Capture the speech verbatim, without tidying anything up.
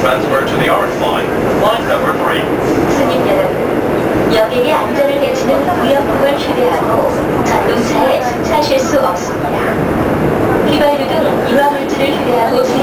transfer to the orange line. Line number three. 손님 여러분, 여객의 안전을 해치는 위협품을 휴대하고 자동차에 타실 수 없습니다. 휘발유 등 유화물질을 휴대하고